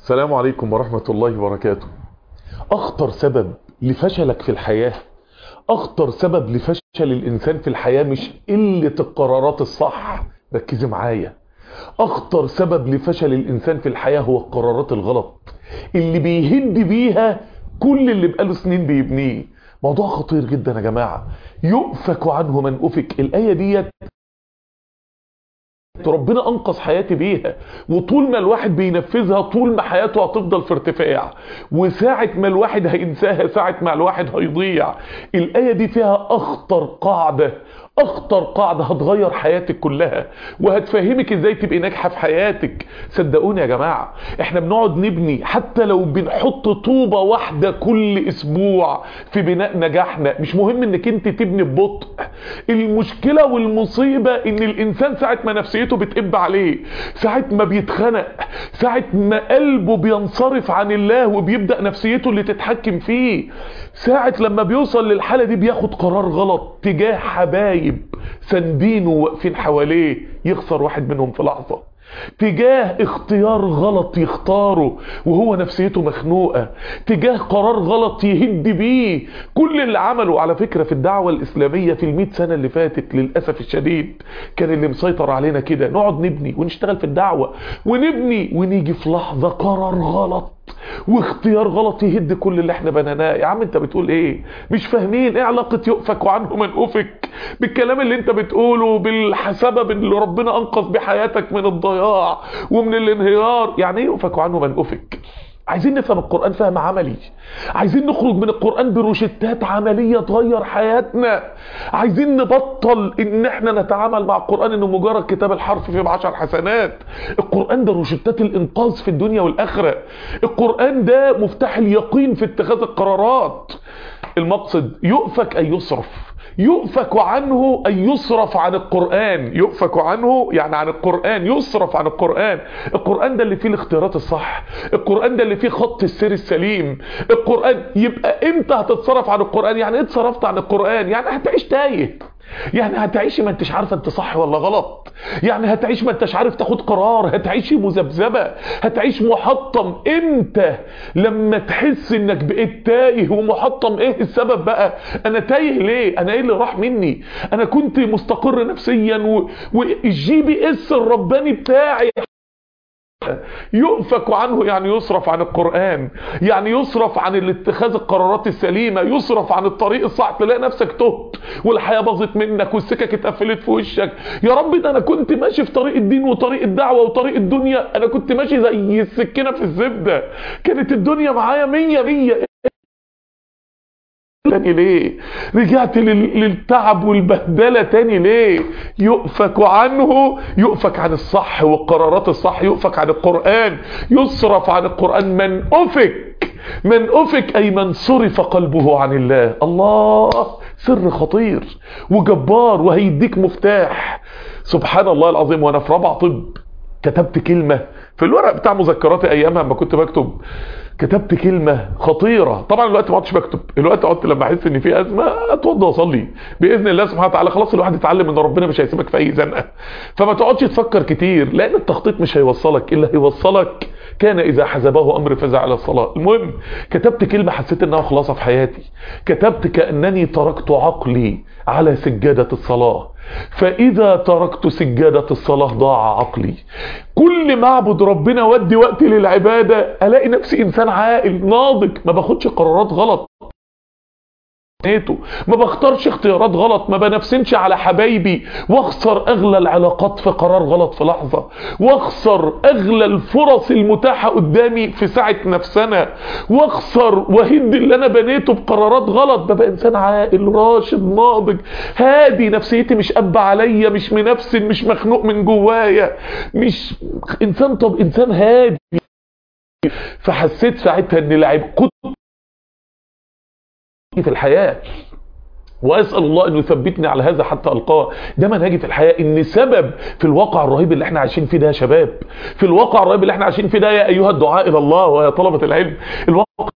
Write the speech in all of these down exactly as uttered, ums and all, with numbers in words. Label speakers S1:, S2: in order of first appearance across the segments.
S1: السلام عليكم ورحمة الله وبركاته. أخطر سبب لفشلك في الحياة، أخطر سبب لفشل الإنسان في الحياة مش قلة القرارات الصح، ركزي معايا. أخطر سبب لفشل الإنسان في الحياة هو القرارات الغلط اللي بيهد بيها كل اللي بقاله سنين بيبنيه. موضوع خطير جدا يا جماعة، يؤفك عنه من أفك. الآية ديت ربنا انقذ حياتي بيها، وطول ما الواحد بينفذها طول ما حياته هتفضل في ارتفاع، وساعة ما الواحد هينساها ساعة ما الواحد هيضيع. الآية دي فيها اخطر قاعدة، اخطر قاعدة هتغير حياتك كلها وهتفهمك ازاي تبقي ناجحة في حياتك. صدقوني يا جماعة، احنا بنقعد نبني، حتى لو بنحط طوبة واحدة كل اسبوع في بناء نجاحنا. مش مهم انك انت تبني ببطء، المشكلة والمصيبة ان الانسان ساعة ما نفسيته بتقب عليه، ساعة ما بيتخنق، ساعة ما قلبه بينصرف عن الله وبيبدأ نفسيته اللي تتحكم فيه، ساعة لما بيوصل للحالة دي بياخد قرار غلط تجاه حبايب ساندينه واقفين حواليه يخسر واحد منهم في لحظة، تجاه اختيار غلط يختاره وهو نفسيته مخنوقة، تجاه قرار غلط يهد بيه كل اللي عمله. على فكرة في الدعوة الإسلامية في المئة سنة اللي فاتت للأسف الشديد كان اللي مسيطر علينا كده، نقعد نبني ونشتغل في الدعوة ونبني ونيجي في لحظة قرار غلط واختيار غلط يهد كل اللي احنا بنيناه. يا عم انت بتقول ايه؟ مش فاهمين ايه علاقة يؤفك عنه من أفك بالكلام اللي انت بتقوله، بالسبب اللي ربنا انقذ بحياتك من الضياع ومن الانهيار. يعني ايه يؤفك عنه من أفك؟ عايزين نفهم القرآن فهم عملي، عايزين نخرج من القرآن بروشتات عملية تغير حياتنا، عايزين نبطل ان احنا نتعامل مع القرآن انه مجرد كتاب الحرف فيه بعشر حسنات. القرآن ده روشتات الانقاذ في الدنيا والآخرة، القرآن ده مفتاح اليقين في اتخاذ القرارات. المقصد يؤفك أن يصرف، يؤفك عنه أن يصرف عن القرآن، يؤفك عنه يعني عن القرآن، يصرف عن القرآن. القرآن ده اللي فيه الاختيارات الصح، القرآن ده اللي فيه خط السير السليم. القرآن يبقى امتى هتتصرف عن القرآن؟ يعني ايه اتصرفت عن القرآن؟ يعني هتعيش تايه، يعني هتعيش ما انتش عارفه انت صح ولا غلط، يعني هتعيش ما انتش عارف تاخد قرار، هتعيش مذبذبه، هتعيش محطم. امتى؟ لما تحس انك بقيت تايه ومحطم. ايه السبب بقى؟ انا تايه ليه؟ انا ايه اللي راح مني؟ انا كنت مستقر نفسيا و... والجي بي اس الرباني بتاعي. يؤفك عنه يعني يصرف عن القرآن، يعني يصرف عن اتخاذ القرارات السليمة، يصرف عن الطريق الصح. تلاقي نفسك تهت والحياة باظت منك والسكك اتقفلت في وشك. يا رب ده انا كنت ماشي في طريق الدين وطريق الدعوة وطريق الدنيا، انا كنت ماشي زي السكينة في الزبدة، كانت الدنيا معايا مية مية. تاني ليه؟ رجعت للتعب والبهدلة تاني ليه؟ يؤفك عنه، يؤفك عن الصح والقرارات الصح، يؤفك عن القرآن، يصرف عن القرآن. من أفك، من أفك أي من صرف قلبه عن الله. الله سر خطير وجبار وهيديك مفتاح. سبحان الله العظيم. وانا في رابعة طب كتبت كلمة في الورق بتاع مذكراتي ايامها لما كنت بكتب، كتبت كلمة خطيرة. طبعا الوقت ما عدتش بكتب، الوقت قعدت لما احس ان في ازمة اتوضى واصلي باذن الله سبحانه وتعالى. خلاص الواحد اتعلم ان ربنا مش هيسيبك في اي زنقة، فما تقعدش تفكر كتير لان التخطيط مش هيوصلك، اللي هيوصلك كان اذا حزبه امر فزع على الصلاة. المهم كتبت كلمة حسيت انها خلاصة في حياتي، كتبت كأنني تركت عقلي على سجادة الصلاة، فإذا تركت سجادة الصلاة ضاع عقلي. كل ما اعبد ربنا ودي وقتي للعبادة الاقي نفسي انسان عاقل ناضج، ما باخدش قرارات غلط، ما بختارش اختيارات غلط، ما بنفسنش على حبايبي واخسر اغلى العلاقات في قرار غلط في لحظة، واخسر اغلى الفرص المتاحة قدامي في ساعة نفسنا، واخسر وهد اللي انا بنيته بقرارات غلط. ببقى انسان عاقل راشد ناضج هادي، نفسيتي مش قب عليا، مش منفسن، مش مخنوق من جوايا، مش انسان، طب انسان هادي. فحسيت ساعتها ان لعب كنت في الحياة، واسال الله انه يثبتني على هذا حتى القاه. ده منهجي في الحياه، ان سبب في الواقع الرهيب اللي احنا عايشين فيه ده يا شباب، في الواقع الرهيب اللي احنا عايشين فيه ده يا ايها الدعاء الى الله ويا طلبه العلم، الواقع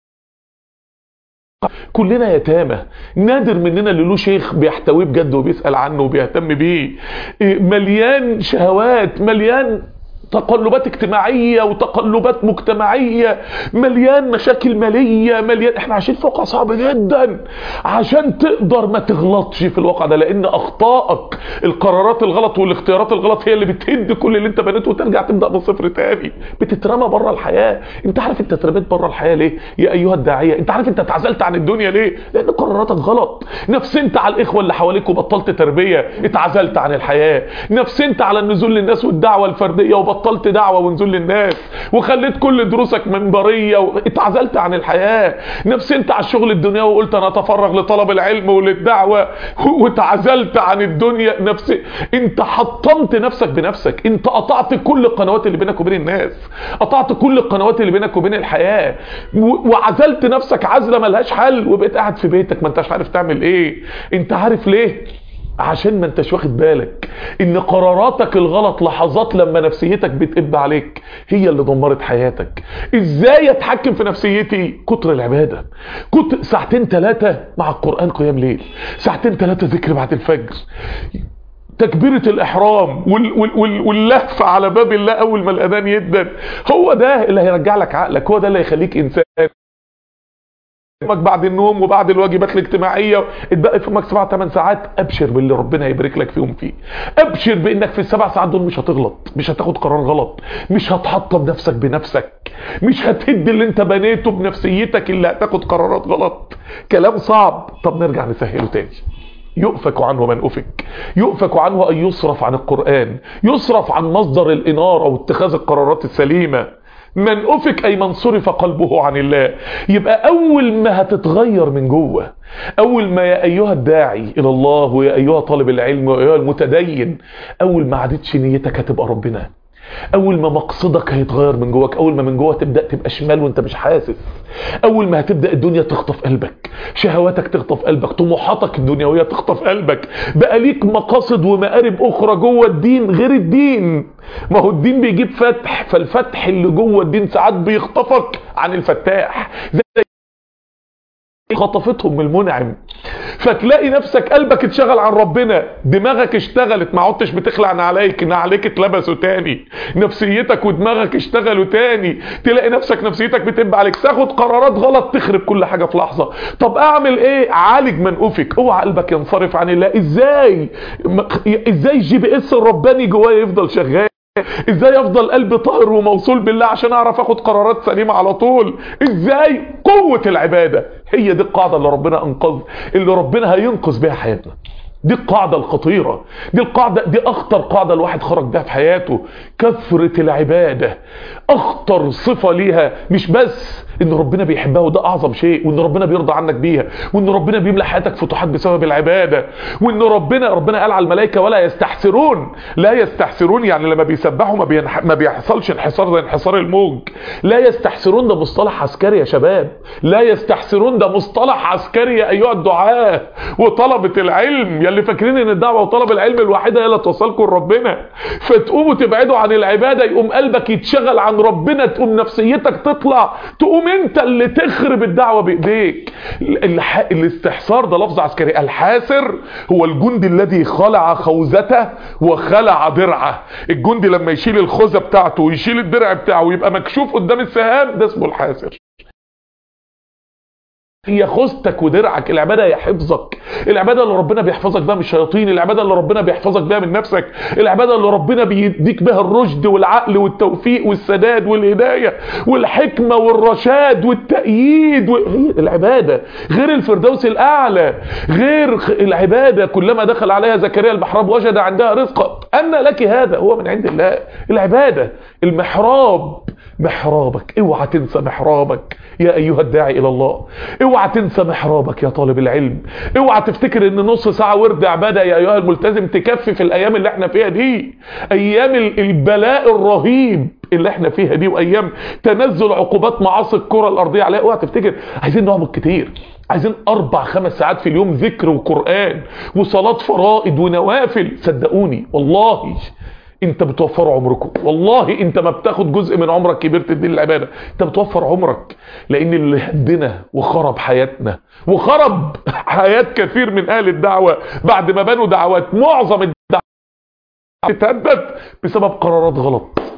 S1: كلنا يتامى، نادر مننا اللي له شيخ بيحتويه بجد وبيسال عنه وبيهتم بيه، مليان شهوات، مليان تقلبات اجتماعية وتقلبات مجتمعية، مليان مشاكل مالية، مليان. احنا عايشين في واقع صعب جدا. عشان تقدر ما تغلطش في الواقع ده، لان اخطائك، القرارات الغلط والاختيارات الغلط هي اللي بتهد كل اللي انت بنيته وترجع تبدأ من صفر تاني. بتترمى بره الحياة. انت عارف انت اترميت بره الحياة ليه يا ايها الداعية؟ انت عارف انت اتعزلت عن الدنيا ليه؟ لان قراراتك غلط. نفسنت على الاخوة اللي حواليك وبطلت تربية، اتعزلت عن الحياة. نفسنت على النزول للناس والدعوة الفردية وبطلت دعوة ونزول للناس، وخليت كل دروسك منبرية واتعزلت عن الحياة. نفسنت على الشغل الدنيوي وقلت انا اتفرغ لطلب العلم وللدعوة واتعزلت عن الدنيا. نفس انت حطمت نفسك بنفسك. انت قطعت كل القنوات اللي بينك وبين الناس، قطعت كل القنوات اللي بينك وبين الحياة، وعزلت نفسك عزلة ملهاش حل، وبقيت قاعد في بيتك ما انتش عارف تعمل ايه. انت عارف ليه؟ عشان ما انتش واخد بالك ان قراراتك الغلط لحظات لما نفسيتك بتقب عليك هي اللي دمرت حياتك. ازاي اتحكم في نفسيتي؟ كتر العبادة. كتر ساعتين ثلاثة مع القرآن قيام ليل، ساعتين ثلاثة ذكر بعد الفجر، تكبيرة الإحرام وال وال وال واللهف على باب الله أول ما الأذان يدن. هو ده اللي هيرجع لك عقلك، هو ده اللي هيخليك إنسان. بعد النوم وبعد الواجبات الاجتماعية اتبقى في ماك سبع ثمان ساعات، ابشر باللي ربنا هيبارك لك فيهم فيه. ابشر بانك في السبع ساعات دول مش هتغلط، مش هتاخد قرار غلط، مش هتحطم نفسك بنفسك، مش هتهد اللي انت بنيته بنفسيتك اللي هتاخد قرارات غلط. كلام صعب. طب نرجع نسهله تاني. يؤفك عنه من أفك. يؤفك عنه أن يصرف عن القرآن، يصرف عن مصدر الإنارة واتخاذ القرارات السليمة. من أفك أي من صرف قلبه عن الله. يبقى أول ما هتتغير من جوه، أول ما يا أيها الداعي إلى الله ويا أيها طالب العلم ويا أيها المتدين، أول ما عادتش نيتك هتبقى ربنا، اول ما مقصدك هيتغير من جواك، اول ما من جوه تبدا تبقى شمال وانت مش حاسس، اول ما هتبدا الدنيا تخطف قلبك، شهواتك تخطف قلبك، طموحاتك الدنيويه تخطف قلبك، بقى ليك مقاصد ومقارب اخرى جوه الدين غير الدين. ما هو الدين بيجيب فتح، فالفتح اللي جوه الدين ساعات بيخطفك عن الفتاح، زي خطفتهم من المنعم. فتلاقي نفسك قلبك اتشغل عن ربنا، دماغك اشتغلت، ما عدتش بتخلع نعليك، نعليك اتلبسوا تاني، نفسيتك ودماغك اشتغلوا تاني، تلاقي نفسك نفسيتك بتبقى عليك، تاخد قرارات غلط تخرب كل حاجة في لحظة. طب اعمل ايه؟ عالج من افك. اوعى قلبك ينصرف عن الله. ازاي؟ ازاي الجي بي اس الرباني جوايا يفضل شغال؟ ازاي افضل قلبي طاهر وموصول بالله عشان اعرف اخد قرارات سليمة على طول؟ ازاي؟ قوة العبادة. هي دي القاعدة اللي ربنا انقذ، اللي ربنا هينقذ بيها حياتنا. دي القاعدة الخطيرة، دي القاعدة، دي اخطر قاعدة الواحد خرج بيها في حياته. كثرة العبادة اخطر صفة ليها، مش بس ان ربنا بيحبها وده اعظم شيء، وان ربنا بيرضى عنك بيها، وان ربنا بيملى حياتك فتوحات بسبب العبادة، وان ربنا ربنا قال على الملائكة ولا يستحسرون. لا يستحسرون يعني لما بيسبحوا ما, بينح... ما بيحصلش انحسار زي انحسار الموج. لا يستحسرون ده مصطلح عسكري يا شباب. لا يستحسرون ده مصطلح عسكري يا ايها الدعاة وطلبة العلم، يا اللي فاكرين ان الدعوة وطلب العلم الوحيدة هي اللي توصلكم لربنا. فتقوموا تبعدوا عن العبادة، يقوم قلبك يتشغل عن ربنا، تقوم نفسيتك تطلع، تقوم انت اللي تخرب الدعوة بايديك. الح... الاستحسار ده لفظ عسكري. الحاسر هو الجندي الذي خلع خوذته وخلع درعه. الجندي لما يشيل الخوذة بتاعته ويشيل الدرع بتاعه ويبقى مكشوف قدام السهام، ده اسمه الحاسر. هي خوذتك ودرعك. العبادة هي حفظك. العبادة اللي ربنا بيحفظك بها من الشياطين، العبادة اللي ربنا بيحفظك بها من نفسك، العبادة اللي ربنا بيديك بها الرشد والعقل والتوفيق والسداد والهداية والحكمة والرشاد والتأييد و... هي العبادة. غير الفردوس الأعلى، غير العبادة كلما دخل عليها زكريا المحراب وجد عندها رزقا. أن لك هذا هو من عند الله. العبادة المحراب، محرابك. اوعى تنسى محرابك يا ايها الداعي الى الله. اوعى تنسى محرابك يا طالب العلم. اوعى تفتكر ان نص ساعة ورد عبادة يا ايها الملتزم تكفي في الايام اللي احنا فيها دي، ايام البلاء الرهيب اللي احنا فيها دي، وايام تنزل عقوبات معاصي الكرة الارضية عليها. اوعى تفتكر. عايزين نعمل كتير، عايزين اربع خمس ساعات في اليوم ذكر وقرآن وصلاة فرائض ونوافل. صدقوني والله انت بتوفر عمركم، والله انت ما بتاخد جزء من عمرك كبير تدين العبادة، انت بتوفر عمرك. لان اللي هدنا وخرب حياتنا وخرب حياة كثير من اهل الدعوة بعد ما بنوا دعوات، معظم الدعوات اتهدت بسبب قرارات غلط،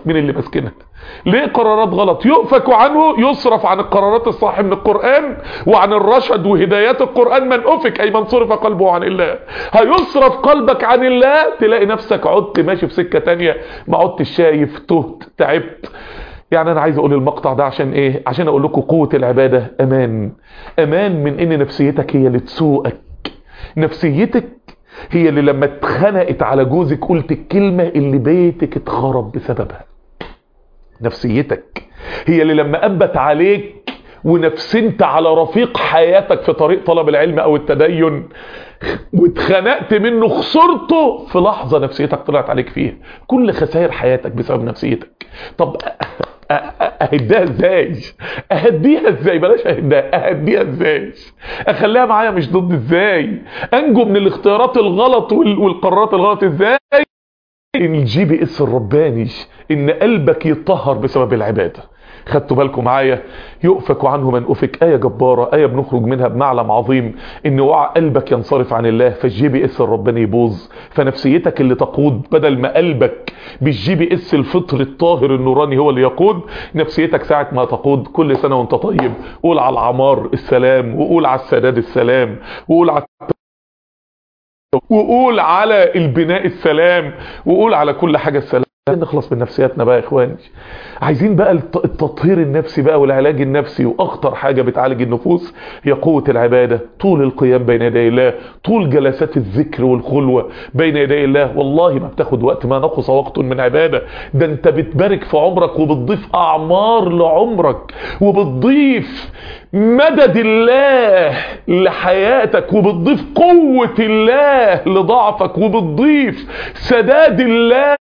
S1: مين اللي ماسكينها؟ ليه قرارات غلط؟ يؤفك عنه، يصرف عن القرارات الصح من القرآن وعن الرشد وهدايات القرآن. من أفك أي من صرف قلبه عن الله. هيصرف قلبك عن الله، تلاقي نفسك عدت ماشي في سكة تانية، ما عدتش شايف، تهت، تعبت. يعني انا عايز اقول المقطع ده عشان ايه؟ عشان اقول لكم قوة العبادة امان. امان من ان نفسيتك هي اللي تسوقك. نفسيتك هي اللي لما اتخنقت على جوزك قلت الكلمة اللي بيتك اتخرب بسببها. نفسيتك هي اللي لما أبت عليك ونفسنت على رفيق حياتك في طريق طلب العلم او التدين واتخنقت منه، خسرته في لحظة نفسيتك طلعت عليك فيها. كل خسائر حياتك بسبب نفسيتك. طب اهديها ازاي؟ اهديها ازاي؟ بلاش اهديها، اهديها ازاي؟ اخليها معايا مش ضد ازاي؟ انجو من الاختيارات الغلط والقرارات الغلط ازاي؟ ان الجي بي اس الرباني ان قلبك يتطهر بسبب العبادة. خدتوا بالكم معايا؟ يؤفك عنه من أفك، آية جبارة، آية بنخرج منها بمعلم عظيم، ان وعى قلبك ينصرف عن الله فالجي بي اس الرباني يبوظ، فنفسيتك اللي تقود بدل ما قلبك بالجي بي اس الفطر الطاهر النوراني هو اللي يقود، نفسيتك ساعة ما تقود. كل سنة وانت طيب، قول على العمار السلام، وقول على السداد السلام، وقول على وقول على البناء السلام، وقول على كل حاجة السلام. نخلص من نفسياتنا بقى يا اخواني. عايزين بقى التطهير النفسي بقى والعلاج النفسي، واخطر حاجة بتعالج النفوس هي قوة العبادة. طول القيام بين يدي الله، طول جلسات الذكر والخلوة بين يدي الله، والله ما بتاخد وقت، ما نقص وقت من عبادة. ده انت بتبارك في عمرك وبتضيف اعمار لعمرك، وبتضيف مدد الله لحياتك، وبتضيف قوة الله لضعفك، وبتضيف سداد الله،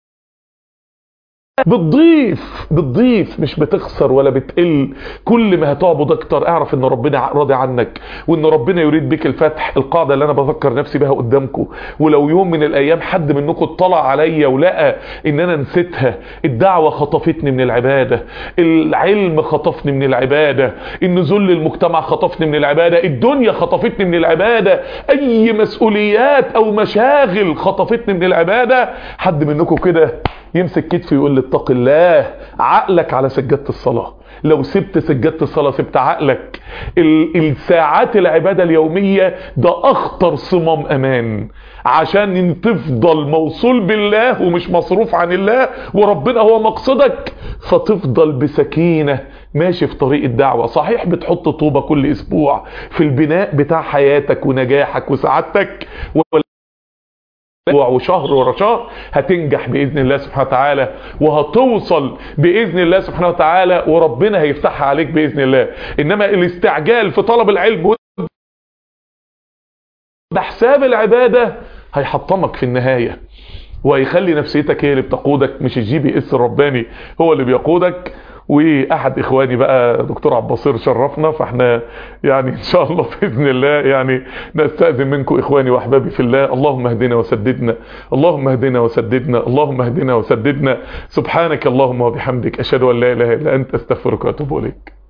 S1: بتضيف بتضيف مش بتخسر ولا بتقل. كل ما هتعبد اكتر اعرف ان ربنا راضي عنك، وان ربنا يريد بك الفتح. القاعدة اللي انا بفكر نفسي بها قدامكم، ولو يوم من الايام حد منكم اطلع عليا ولقى ان انا نسيتها، الدعوة خطفتني من العبادة، العلم خطفني من العبادة، النزول للمجتمع خطفني من العبادة، الدنيا خطفتني من العبادة، اي مسؤوليات او مشاغل خطفتني من العبادة، حد منكم كده يمسك كتفي ويقول لي اتق الله، عقلك على سجادة الصلاة. لو سبت سجادة الصلاة سبت عقلك. الساعات العبادة اليومية ده اخطر صمام امان، عشان تفضل موصول بالله ومش مصروف عن الله، وربنا هو مقصدك، فتفضل بسكينة ماشي في طريق الدعوة. صحيح بتحط طوبة كل اسبوع في البناء بتاع حياتك ونجاحك وسعادتك، وشهر ورا شهر هتنجح بإذن الله سبحانه وتعالى، وهتوصل بإذن الله سبحانه وتعالى، وربنا هيفتحها عليك بإذن الله. إنما الاستعجال في طلب العلم بحساب العبادة هيحطمك في النهاية، وهيخلي نفسيتك هي اللي بتقودك، مش الجي بي اس الرباني هو اللي بيقودك. واحد اخواني بقى دكتور عباصير شرفنا، فاحنا يعني ان شاء الله باذن الله يعني نستاذن منكم اخواني واحبابي في الله. اللهم اهدنا وسددنا، اللهم اهدنا وسددنا، اللهم اهدنا وسددنا. سبحانك اللهم وبحمدك، اشهد ان لا اله الا انت، استغفرك واتوب اليك.